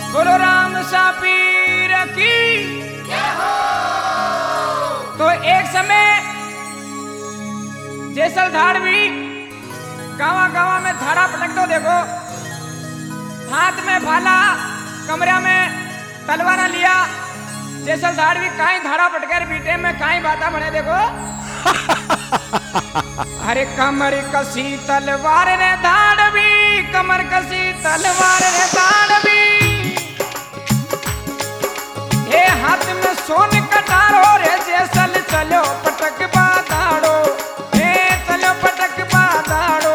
बोलो राम सापीर की। तो एक समय जैसलधार भी गावा गावा में धारा पटक दो। देखो हाथ में भाला, कमरा में तलवार लिया। जैसलधार भी काई धारा पटकर बीटे में काई बाता बने। देखो अरे कमर कसी तलवार रे धाड़ भी, कमर कसी तलवार रे धाड़ भी, ये हाथ में सोन कटारो रे जैसल चलो पटक बादाड़ो, ये चलो पटक बादाड़ो।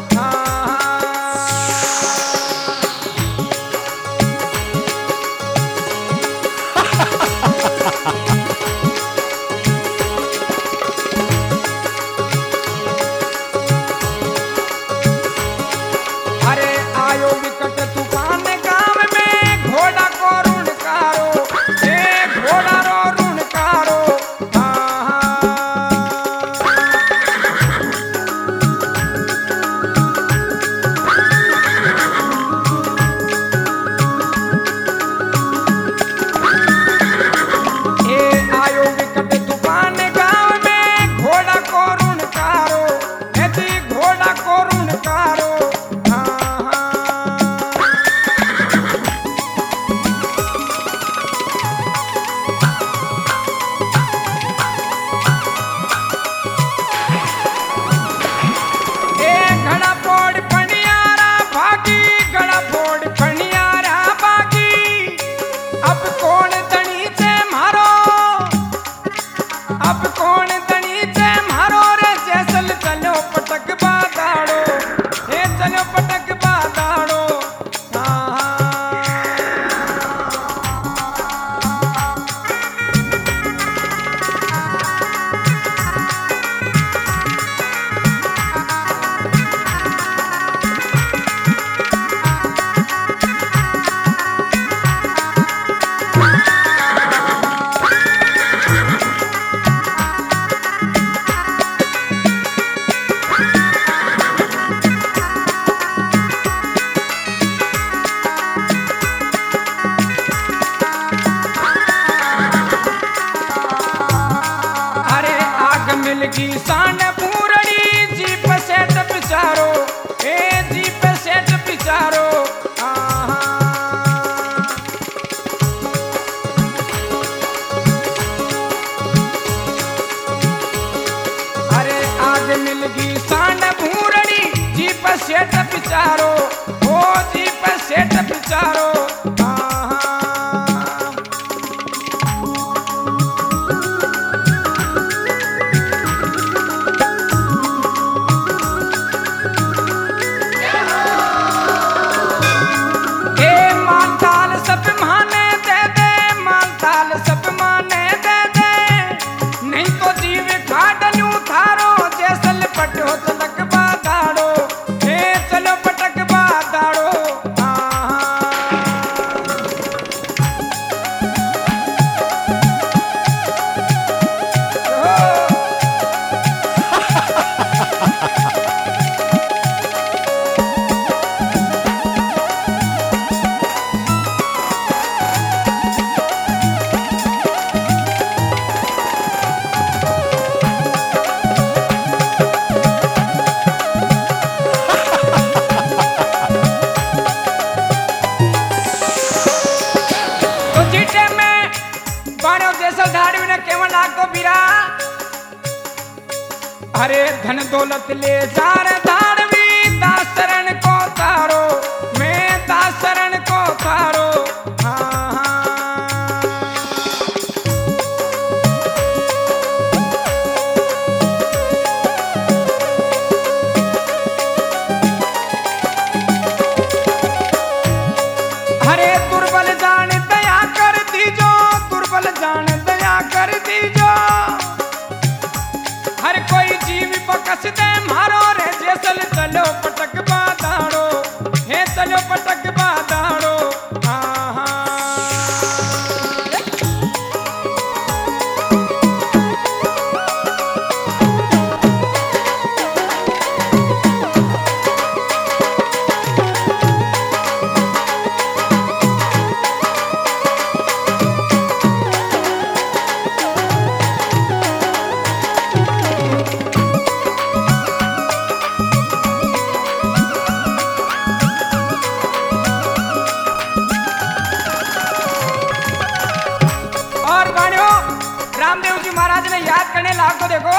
मिलगी सान पूरड़ी जीप सेट पिचारो, ए जीप सेट पिचारो। अरे आज मिलगी सान पूरड़ी जीप सेट पिचारो, ओ जीप सेट पिचारो। अरे धन दौलत ले जार धाड़वी, दासरण को तारो, मैं दासरण को तारो। अरे दुर्बल जान दया कर दीजो, दुर्बल जान दया कर दीजो। हर कोई जीव बकस दे मारो रे जैसल चलो पटक बादाड़ो, हे चलो पटक बादाड़ो। राग तो देखो।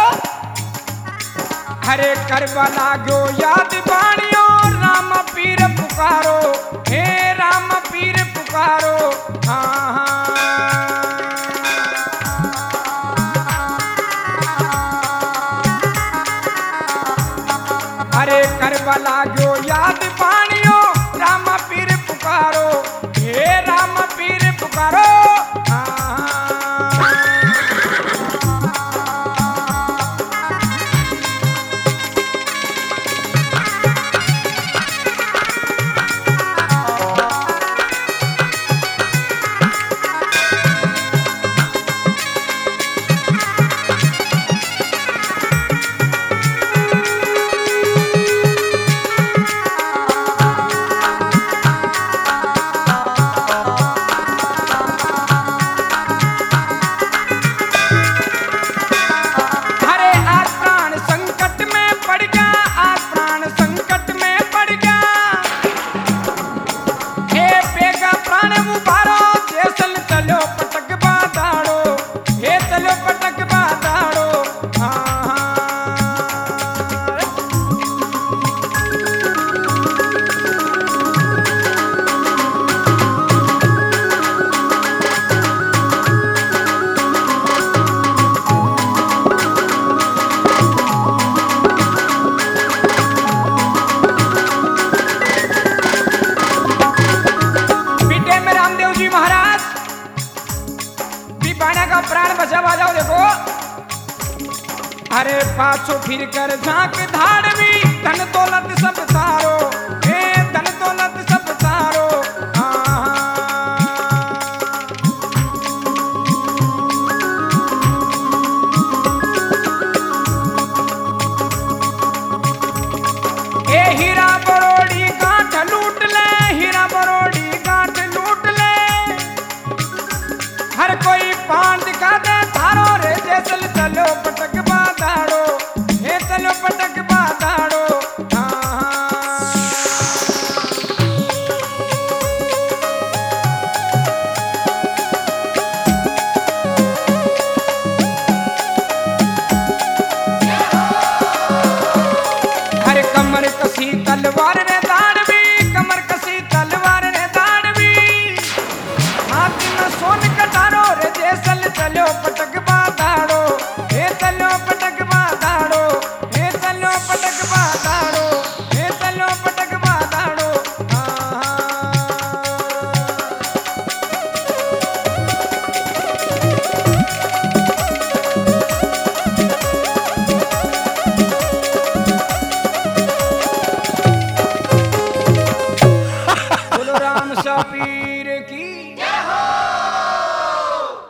हरे करबला गो याद बाणियो राम पीर पुकारो, हे राम पीर पुकारो। हाँ हाँ हरे करबला गो याद बाणियो राम पीर पुकारो, हे राम पीर पुकारो। प्राण बचा जाओ देखो। अरे पाछो फिर कर झांक धाड़वी धन दौलत सब तारो, हे धन दौलत सब तारो। ए हीरा बरोड़ी गांठ लूट ले, हीरा बरोड़ी गांठ लूट ले। हर कोई पान दिखा दे थारो रे जैसल चलो पटक बाधाड़ो, हे चलो पटक बाधाड़ो। हर कमर कसी तलवार रे दाड़वी, कमर कसी तलवार रे दाड़वी। हाथ में सोन कटारो रे जैसल चलो पटक बाधाड़ो, हे चलो पटक बाधाड़ो, हे चलो पटक बाधाड़ो, हे चलो पटक बाधाड़ो। बोलो राम शापी